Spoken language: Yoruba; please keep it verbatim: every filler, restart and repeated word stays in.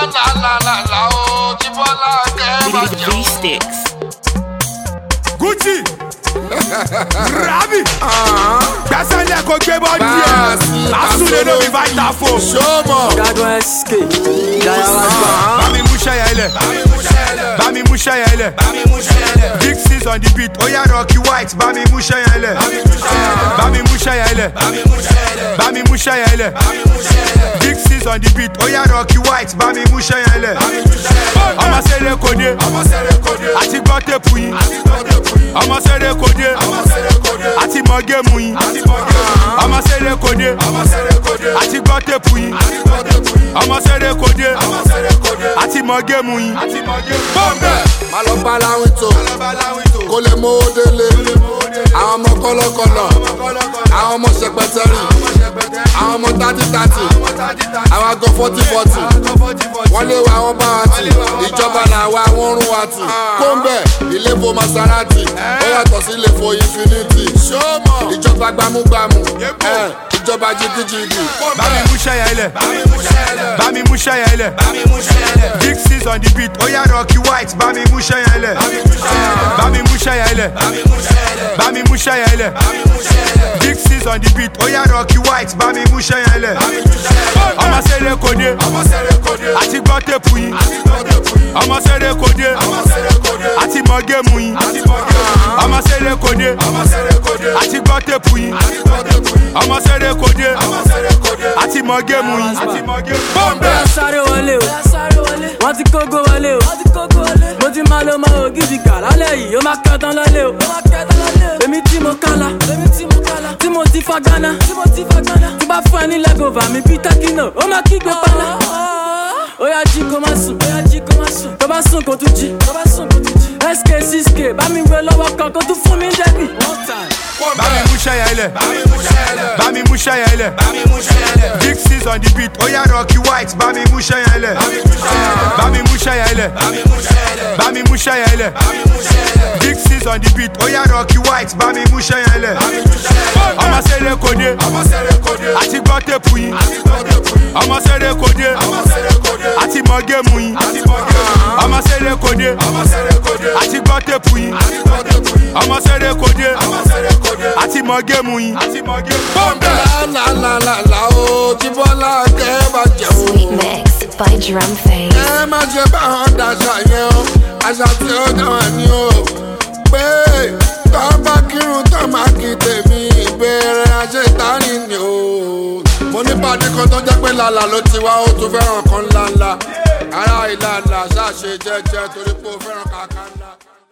la la la la oh, Jibola Keba V-Sticks. Gucci. Rabi. Gbẹ́sẹ̀ lẹ̀ kó gbé bọ́ díẹ̀. Lásùlẹ̀ ló fi fáìtà fò. Ṣọ́mọ̀. Gàdùn S K. Bami mú ṣẹ́yẹ ilẹ̀. Bami mú ṣẹ́yẹ ilẹ̀. Big six on the beat. Oya Rocky White. Bami mú ṣẹ́yẹ ilẹ̀. Bami mú ṣẹ́yẹ ilẹ̀. Bami mú ṣẹ́yẹ ilẹ̀. Big six on the beat. Oya Rocky White. Bami mú ṣẹ́yẹ ilẹ̀. Ọmọ sẹ́rẹ̀ kòdé. Àti gbọ́ tẹ̀pù yín. Ọmọ sẹ́rẹ̀ kòdé. Àti mọ géèmù yín. Ọmọ sẹ́rẹ̀ kòdé. Àti gbọ́ tẹ̀pù yín. Ọmọ sẹ́rẹ̀ kòdé. Àti mọ géèmù yín. Bọ́m̀bẹ̀. Má lọ bá láwìn tó, kó lè mú ó délé. Àwọn ọmọ kọ́lọ́kọ́lọ́, àwọn ọmọ ṣẹpẹtẹrì, àwọn ọmọ tátí tátí, àwọn àgọ́ fọ́tí fọ́tí. Wọ́n lé wa wọ́n bá wa tì, ìjọba làwa wọ́n rún wa tì. Kóńbẹ̀, ilé fo Maserati, ó yàtọ̀ sí ilé fo Infinity. Ìjọba gbámúgbámú, ìjọba jigijigi. Bami mú ṣẹ́yẹ ilẹ̀. Bami mú ṣẹ́yẹ ilẹ̀. Big six on the beat. Oya Rocky White. Bami mú ṣẹ́yẹ ilẹ̀. Bami mú ṣẹ́yẹ ilẹ̀. Bami mú ṣẹ́yẹ ilẹ̀. Big six on the beat. Oya Rocky White. Bami mú ṣẹ́yẹ ilẹ̀. Ọmọ sẹ́rẹ̀ kòdé. Àti gbọ́ tẹ̀pù yín. Ọmọ sẹ́rẹ̀ kòdé. Àti mọ géèmù yín. Ọmọ sẹ́rẹ̀ kòdé. Àti gbọ́ tẹ̀pù yín. Ọmọ sẹ́rẹ̀ kòdé. Àti mọ géèmù yín. Bọ́m̀bẹ̀. Sáré wọlé o, wọ́n ti kógo wọlé o. Mo ti máa lo máa ògidì gà lálẹ́ yìí, ó máa kẹ́tàn lálẹ́ o. Èmi tí mo kálá, tí mo ti fa gánà. Tí bá fún ẹ ní lẹ́gọ̀ọ́fà mi bí tẹ́kínà, ó máa kígbe pálá. Ó yá jí kó má sùn, tó bá sùn kó tún jí. S K six K bá mi gbé lọ́wọ́ kan kó tún fún mi dẹ́bì. Bami mú ṣẹ́yẹ ilẹ̀. Bami mú ṣẹ́yẹ ilẹ̀. Big six on the beat. Oya Rocky White. Bami mú ṣẹ́yẹ ilẹ̀. Bami mú ṣẹ́yẹ ilẹ̀. Bami mú ṣẹ́yẹ ilẹ̀. Big six on the beat. Oya Rocky White. Bami mú ṣẹ́yẹ ilẹ̀. Ọmọ sẹ́rẹ̀ kòdé. Àti gbọ́ tẹ̀pù yín. Ọmọ sẹ́rẹ̀ kòdé. Àti mọ géèmù yín. Ọmọ sẹ́rẹ̀ kòdé. Àti gbọ́ tẹ̀pù yín. Ọmọ sẹ́rẹ̀ kòdé. Àti mọ géèmù yín. Bọ́m̀bẹ̀. La la la la oh, Jibola Keba jẹun. Sweet Mix by Drum Face. Ẹ má ṣe bá wọn daṣà yẹn o, àṣà tí ó dáwọn ni o. Pé tó bá kírun tó máa kí tèmi, ìbéèrè àṣetánì ni o. Mo ní pàdé kan tó jẹ́ pé lálà ló ti wá, ó tún fẹ́ràn kan ńláńlá. Ará ìlàlà ṣáà ṣe jẹ́jẹ́ torí pé ó fẹ́ràn kàkà ńlá.